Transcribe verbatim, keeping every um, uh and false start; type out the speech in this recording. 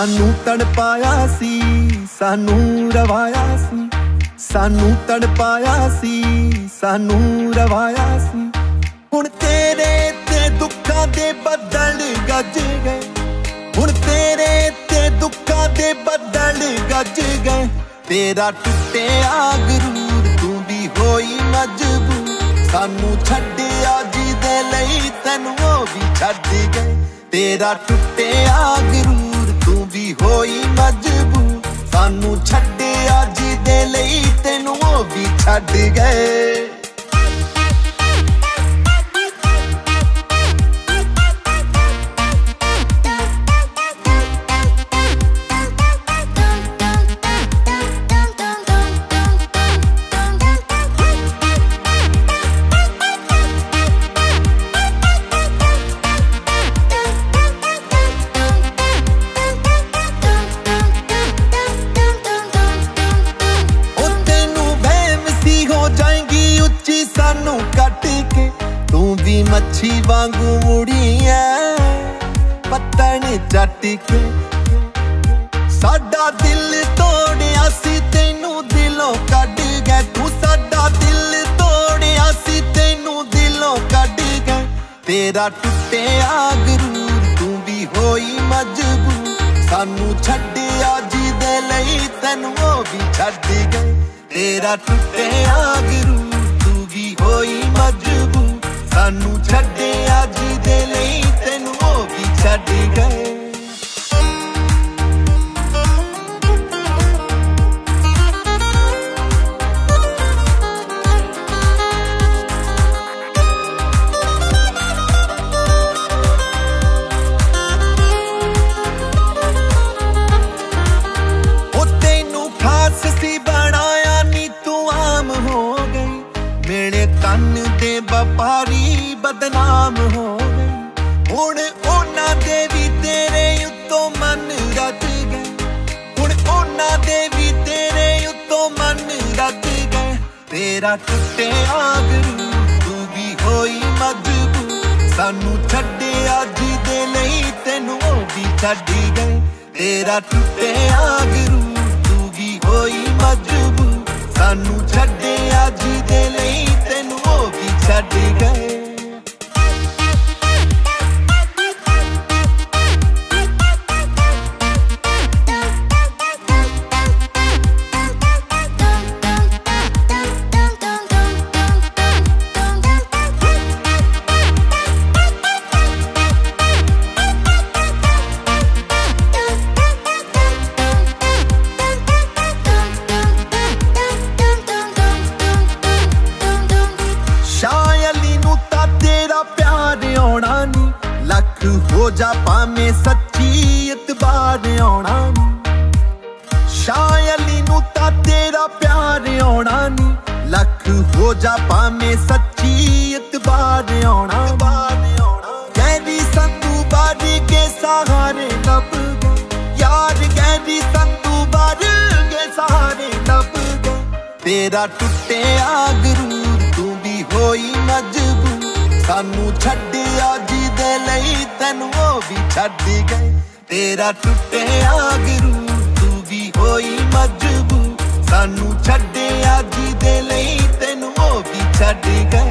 सानू तड़पाया सी, सानू रवाया सी, सानू तड़पाया सी, सानू रवाया सी। हुण तेरे ते दुखां दे बदल गज गए, हुण तेरे ते दुखां दे बदल गज गए। तेरा टुटिया गरूर तू भी होई मजबूर, सानू छड्डिया जिदे लई तैनू ओ भी छड्ड गए। तेरा टुटिया गरूर तू भी होई मजबूर, सानू छड्डिया जिदे लई तैनू ओ भी छड्ड गए। सानू कट के तू भी मच्छी वांगू मुड़ी है, पत्तन चट के साडा दिल तोड़िया सी, तेनू दिलों कट गए। तू साडा दिल तोड़िया सी, तेनू दिलों कट गए। तेरा टुटिया गरूर तू भी होई मजबूर, सानू छड्डिया जिदे लई तैनू ओ भी छड्ड गए। तेरा टुटिया गरूर होई मजबूर, सानू छड्डिया जिदे लई तैनू ओ भी छड्ड गए। ओ तैनू खास सी बनाया नी तू आम हो गई, मेरे तन दे व्यापारी बदनाम हो गए। हुण ओना दे भी तेरे उत्तों मन रज गए, हुण ओना दे भी तेरे उत्तों मन रज गए। तेरा टुटिया गरूर तू भी होई मजबूर, सानू छड्डिया जिदे लई तैनू ओ भी छड्ड गए। तेरा टुटिया गरूर तू भी होई मजबूर, सानू छड्डिया जिदे लई तैनू ओ भी छड्ड गए। लख हो जा पामे सच्ची इतबार आना नी, शायली नू ता तेरा प्यार आना नी। लख हो जा पामे सच्ची इतबार आना, गहरी संतू बारी के सहारे लब गए, यार गहरी संतू बारी के सहारे लब गए। तेरा टुटिया गरूर तू भी होई मजबूर, सानू छड्डिया जिदे लई तैनू ओ भी छड्ड गए। तेरा टुटिया गरूर तू भी होई मजबूर, सानू छड्डिया जिदे लई तैनू ओ भी छड्ड गए।